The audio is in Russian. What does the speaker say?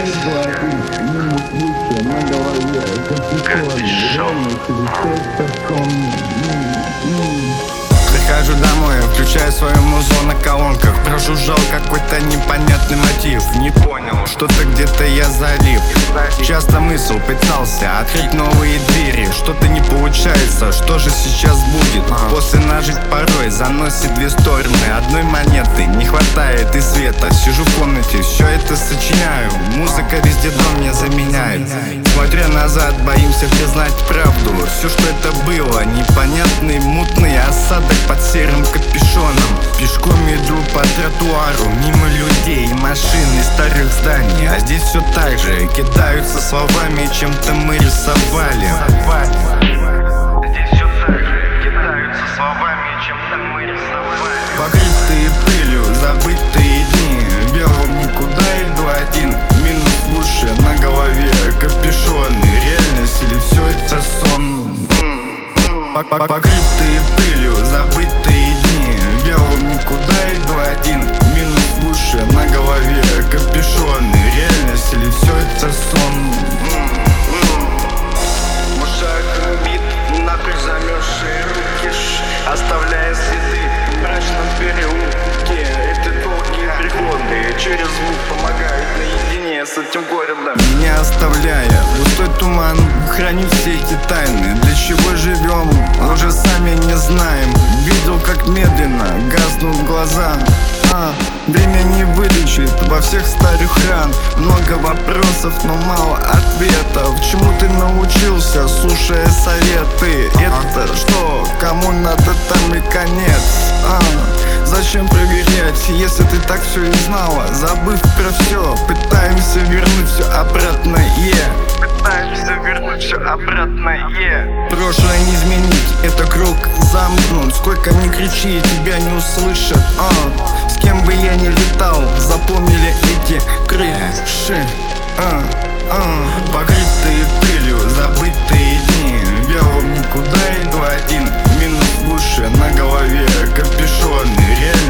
Прихожу домой, включаю свою музу на колонках. Прожужжал какой-то непонятный мотив. Не понял, что-то где-то я залип. Часто мысль пытался открыть новые двери. Что-то не получается, что же сейчас будет? После нажить порой заносит две стороны одной монеты. Не хватает и света. Сижу в комнате, все это сочиняю. Музыка везде дом меня заменяет. Смотря назад, боимся признать правду. Все, что это было, непонятный, мутный осадок под серым капюшоном. Пешком иду по тротуару, мимо людей, машин и старых зданий. А здесь все так же, кидаются словами, чем-то мы рисовали. Здесь все так же, кидаются словами, чем-то мы рисовали. Покрытые пылью, забытые дни. Белым никуда иду один. Минус в уши, на голове капюшон. Реальность или все это сон? Покрытые пылью, забытые дни. Белым никуда иду один. Минус в уши, на голове капюшон. Реальность или все это сон? В ушах бит, нахуй замерзшие руки, оставляя следы в мрачном переулке. Эти долгие приходы через звук помогают наедине с этим городом, не оставляя густой туман, хранит все эти тайны. Для чего живем, уже сами не знаем. Видел, как медленно гаснут глаза. Время не вылечит во всех старых ран. Много вопросов, но мало ответов. Чему ты научился, слушая советы? Это что, кому надо, там и конец. Зачем проверять, если ты так все и знала? Забыв про все, пытаемся вернуть все обратно, Пытаемся вернуть все обратно, Прошлое не изменить, это круг замкнут. Сколько ни кричи, тебя не услышат, С кем бы я ни летал, запомнили эти крыши, Покрытые пылью, забытые дни. Белым никуда иду один. Минус в уши, на голове капюшон. Реально